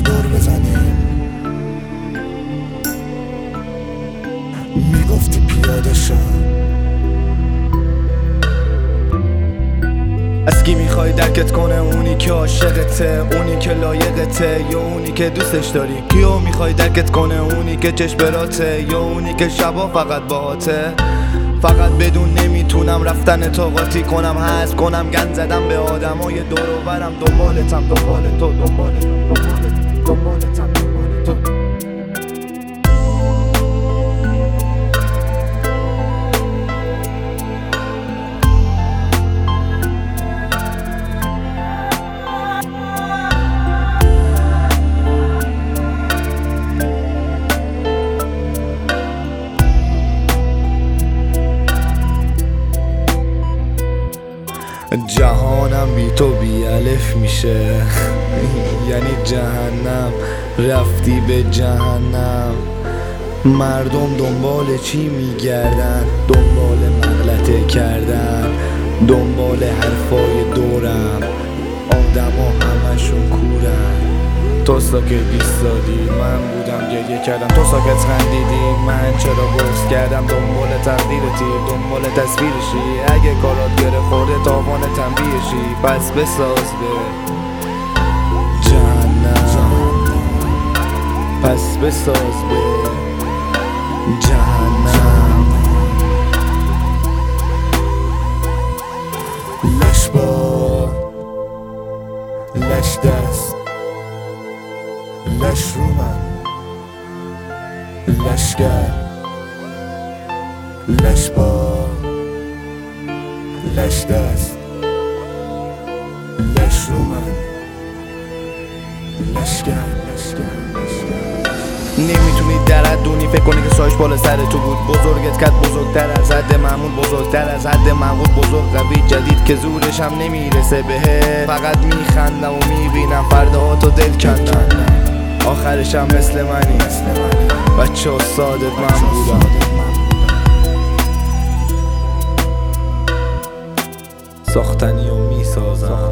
دور بزنیم. میگفتی پیاده شم، از کی میخوای درکت کنه؟ اونی که عاشقته، اونی که لایقته، یا اونی که دوستش داری؟ کیو میخوای درکت کنه؟ اونی که چشم براته، یا اونی که شبا فقط باهاته؟ فقط بدون نمیتونم رفتن تو قاطی کنم، حذف کنم گند زدم به آدمای دور و برم. دنبالتم دنبال تو، دنبالتم دنبالتم دنبال تو. جهانم بی تو بی الف میشه یعنی جهنم، رفتی به جهنم. مردم دنبال چی میگردن؟ دنبال مغلطه کردن، دنبال حرفای دورم. آدما همشون کورن. تو ساکت بیستادی، من بودم گریه کردم. تو ساکت خندیدی، من چرا بغض کردم؟ دنبال تقدیرتی، دنبال تصویرشی. اگه کارات گره خورده تاوان تنبیهشی، پس بساز به جهنم، پس بساز به جهنم. لش با لش دست، لش رو من، لشگر. لش با لش دست، لش رو من، لشگر. نمیتونی دردونی فکر کنی که سایش بالا سر تو بود. بزرگت کرد بزرگتر از حد معمول، بزرگتر از حد معقول، بزرگ قوی جدید که زورش هم نمیرسه بهت. فقط میخندم و میبینم فرداها تو دل کندن، آخرش هم مثل منی. بچه استادت من بودم، ساختنی و میسازم،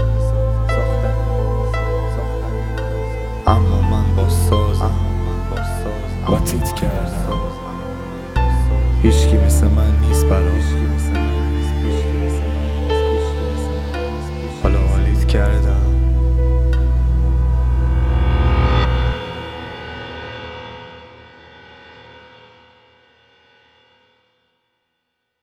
اما من با سازم. باتیت کردم، هیچکی مثل من نیست برام.